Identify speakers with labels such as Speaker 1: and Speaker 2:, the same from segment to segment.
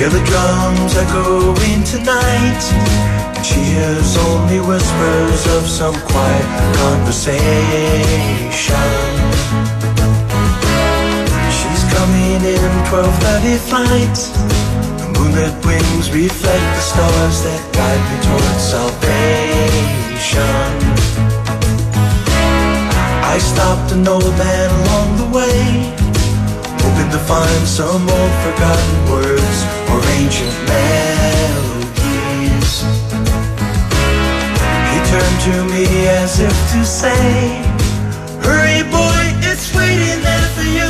Speaker 1: Hear the drums echoing tonight, and she hears only whispers of some quiet conversation. She's coming in 12:30 flight. The moonlit wings reflect the stars that guide me towards salvation. I stopped an old man along the way, hoping to find some old forgotten words or ancient melodies. He turned to me as if to say, hurry boy, it's waiting there for you.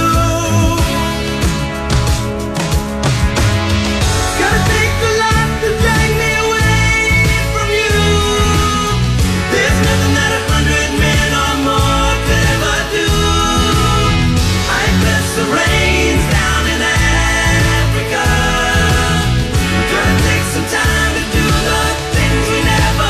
Speaker 1: Gotta take a lot to drag me away from you. There's nothing that 100 men or more could ever do. I bless the rains down in Africa. Gonna take some time to do the things we never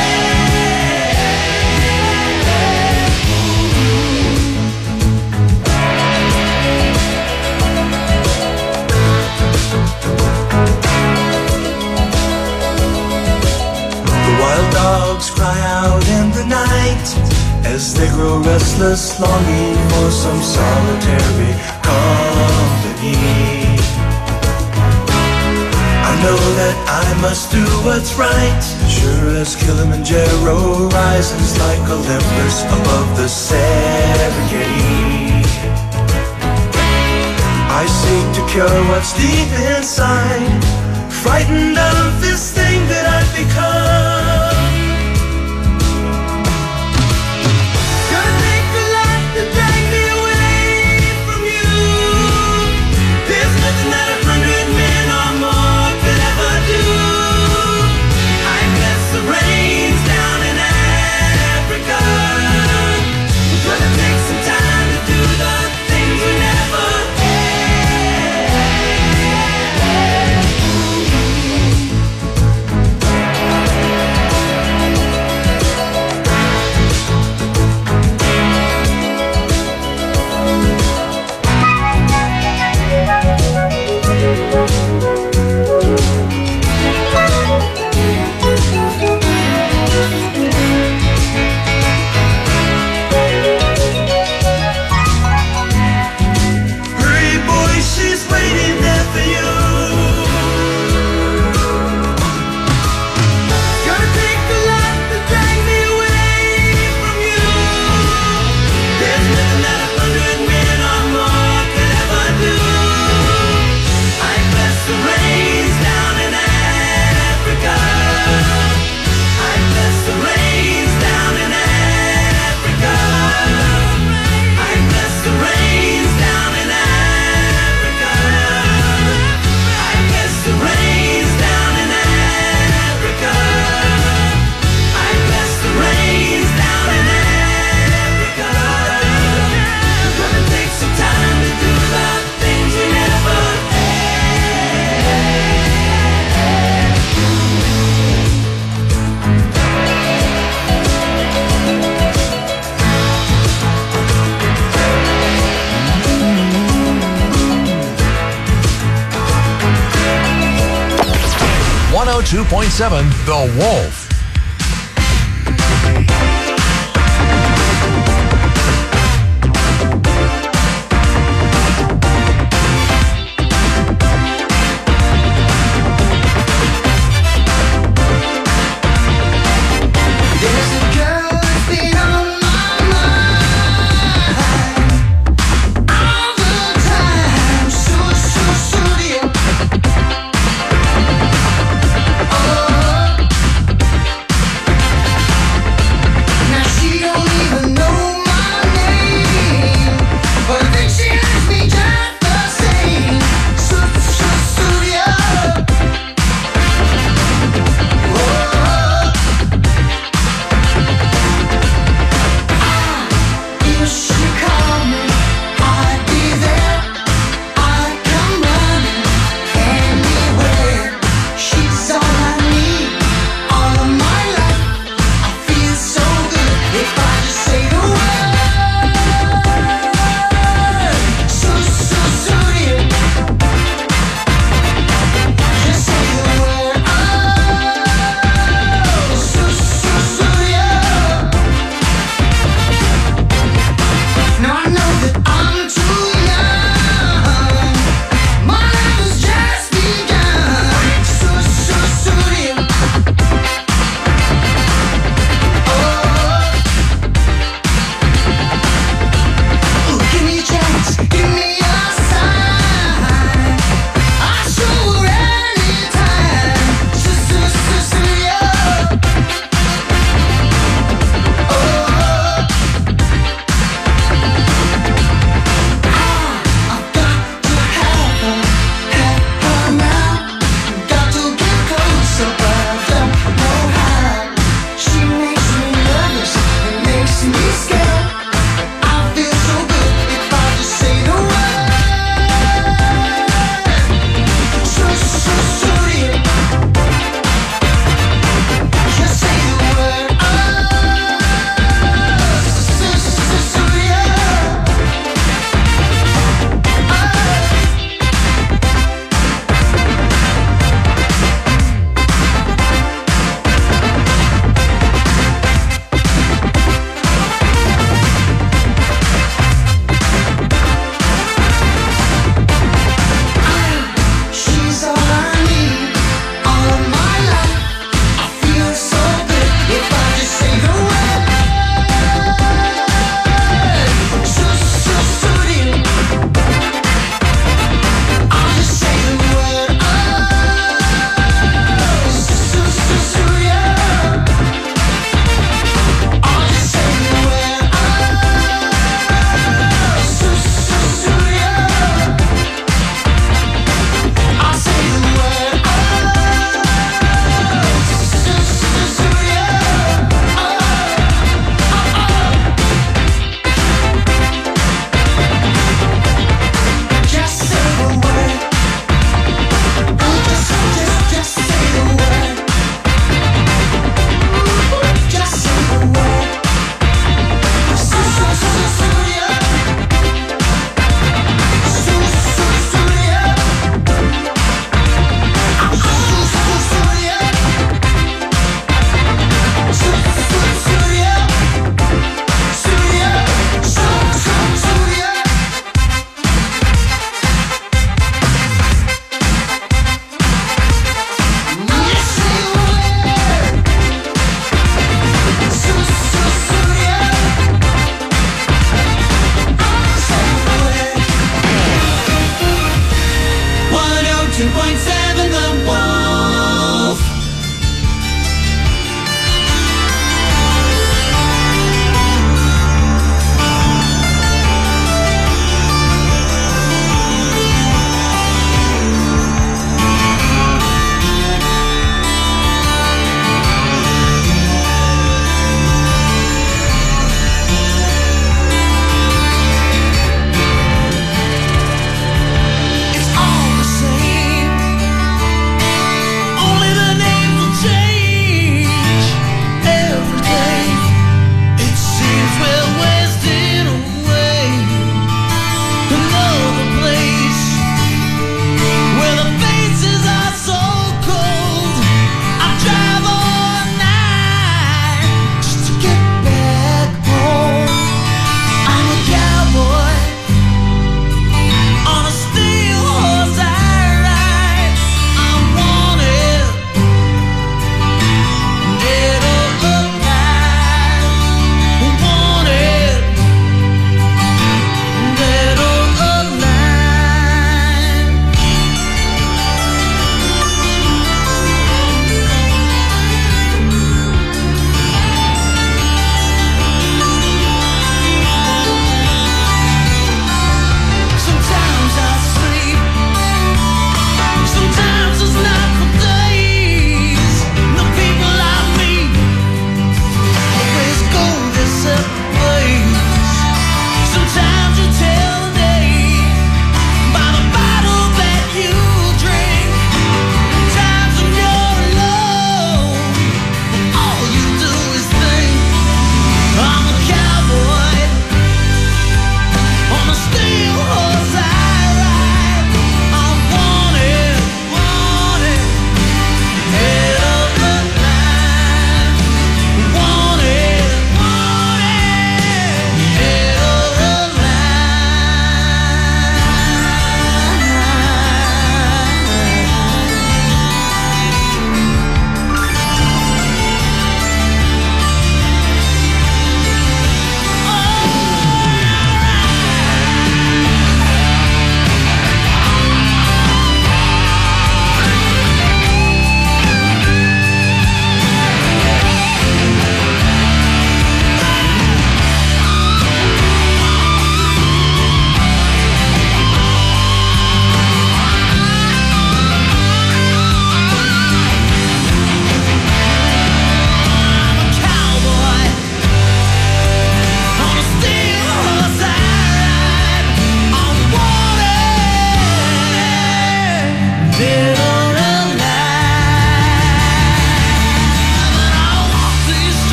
Speaker 1: The wild dogs cry out in the night as they grow restless, longing for some solitary company. I know that I must do what's right, sure as Kilimanjaro rises like Olympus above the Serengeti. I seek to cure what's deep inside, frightened of this thing that I've become. Gonna take a lot to drag me away from you. There's nothing that 100 men or more could ever do. I bless the rains down in Africa. Gonna take some time to do the things we never
Speaker 2: The Wolf.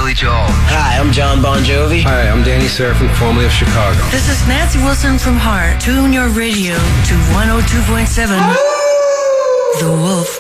Speaker 2: Billy Joel.
Speaker 3: Hi, I'm John Bon Jovi.
Speaker 4: Hi, I'm Danny Serafin, formerly of Chicago.
Speaker 5: This is Nancy Wilson from Heart. Tune your radio to 102.7 The Wolf.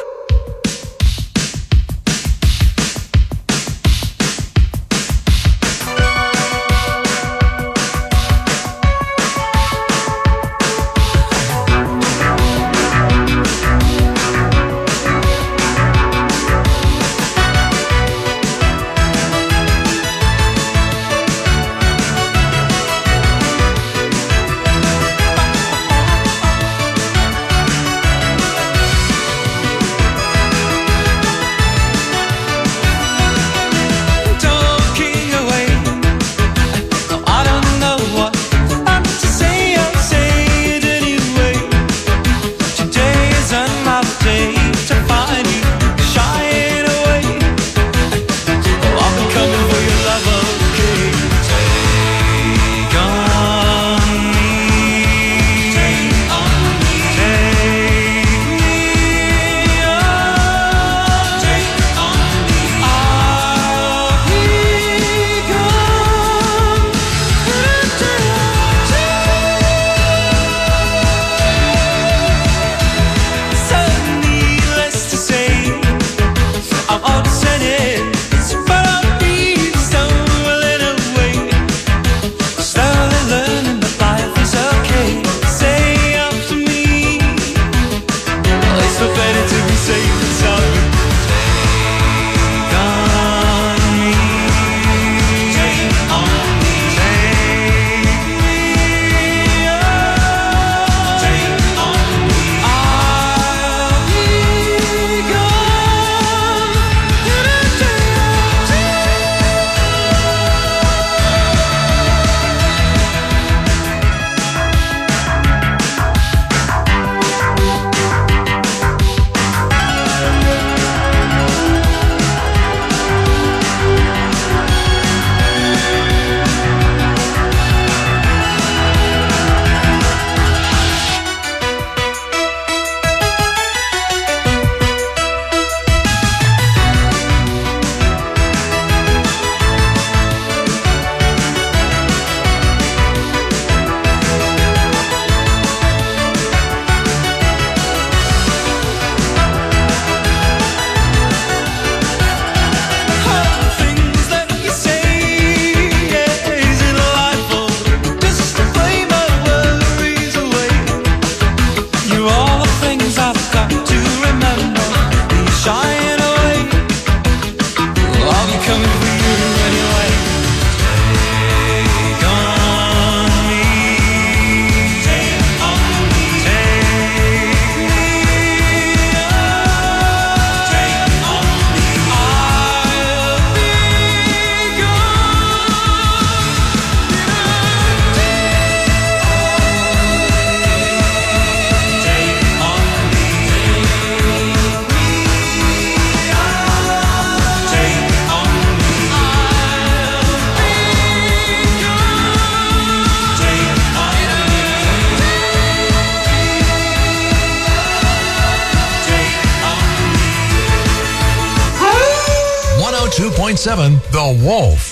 Speaker 6: The Wolf.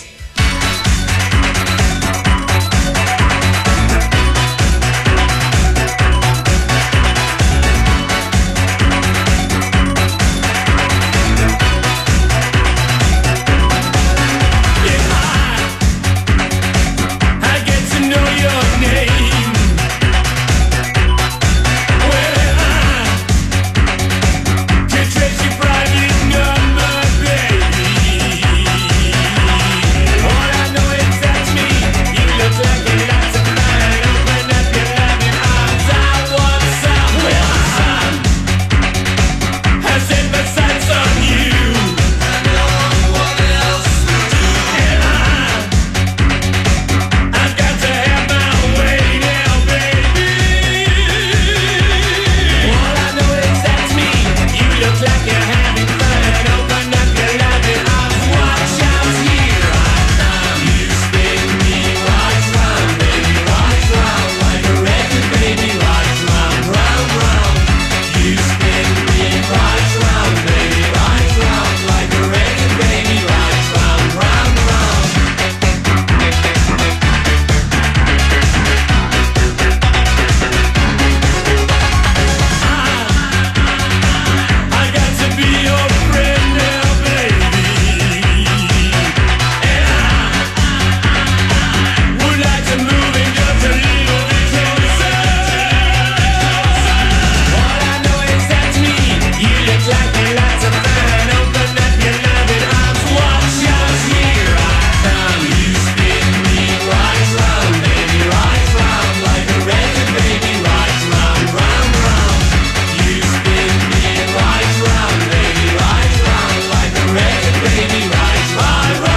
Speaker 1: Trace your private number, baby. like you're lots of fun. Open up your loving arms, watch us, here I come. You spin me right round, baby, right round, like a record, baby, right round, round, round. You spin me right round, baby, right round, like a record, baby, right, right round, round.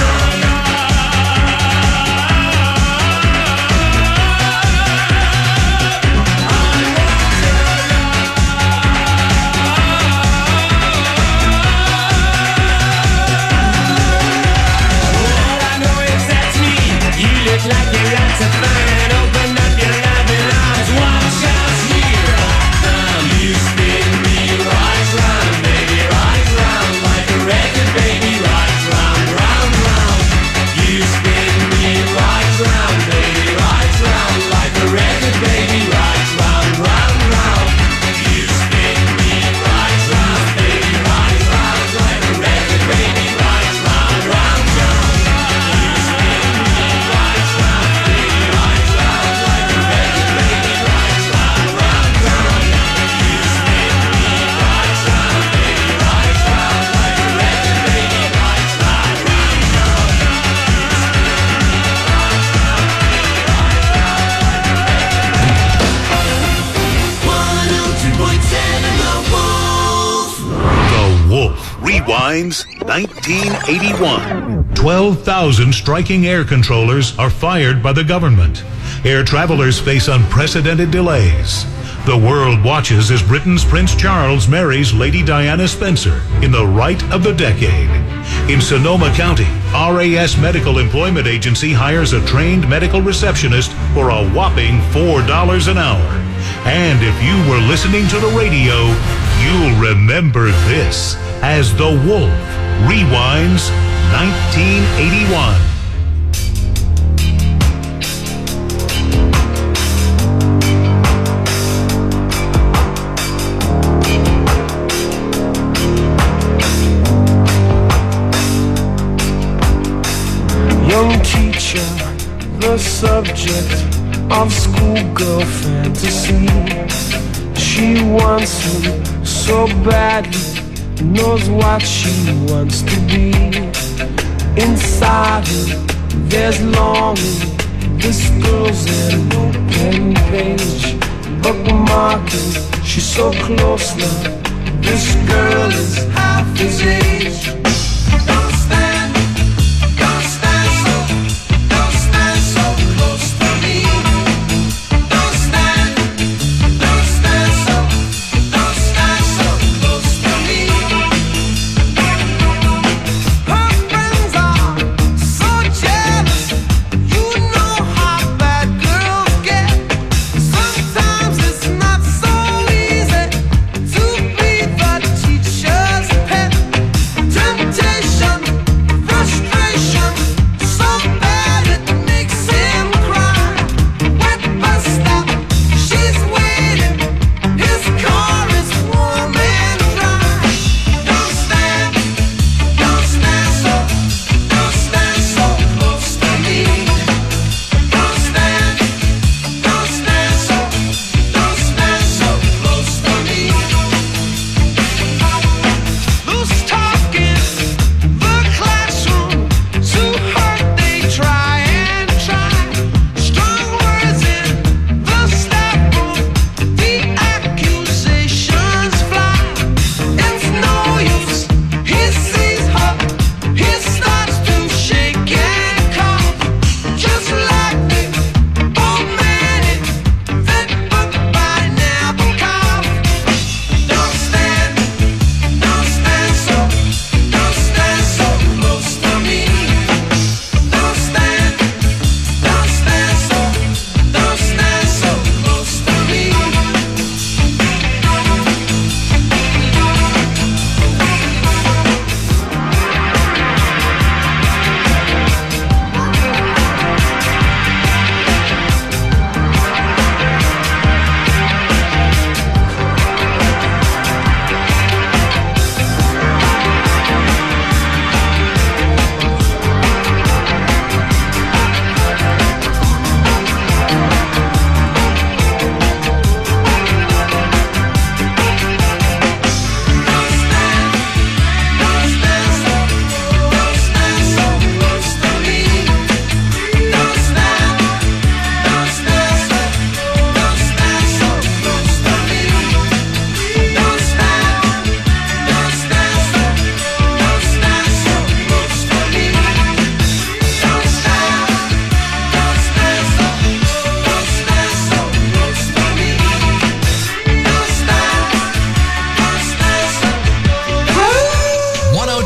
Speaker 1: Like you're lots of fun. Open up your loving arms, watch us, here I come. You spin me right round, baby, right round, like a record, baby, right round, round, round. You spin me right round, baby, right round, like a record, baby, right round, round, round. You spin me right round, baby, right round, like a record, baby, right round, round, round. You spin me right round, baby, right round, like a record, baby, right round, round, round. You spin me right round, baby, right round, like a record, baby, right round, round, round.
Speaker 2: The Wolf rewinds 1981. 12,000 striking air controllers are fired by the government. Air travelers face unprecedented delays. The world watches as Britain's Prince Charles marries Lady Diana Spencer in the rite of the decade. In Sonoma County, RAS Medical Employment Agency hires a trained medical receptionist for a whopping $4 an hour. And if you were listening to the radio, you'll remember this as The Wolf rewinds 1981.
Speaker 6: Young teacher, the subject of schoolgirl fantasy. She wants him so badly, knows what she wants to be. Inside her, there's longing. This girl's an open page, bookmarking. She's so close now. This girl is half his age. Don't stand so close to me. Don't stand so close to me. Her friends are so jealous. You know how bad girls get. Sometimes it's not so easy to be the teacher's pet.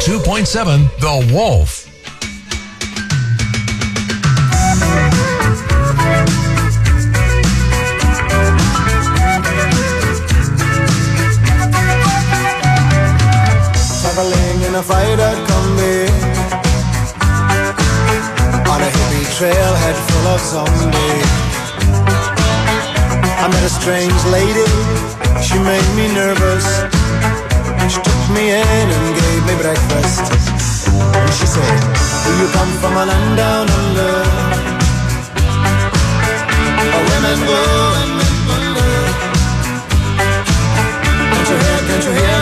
Speaker 7: 102.7 The Wolf.
Speaker 6: Traveling in a fired-out Kombi on a hippie trailhead full of zombies. I met a strange lady, she made me nervous. She took me in and gave me breakfast. And she said, do you come from a land down under, where women go and men wonder? Can't you hear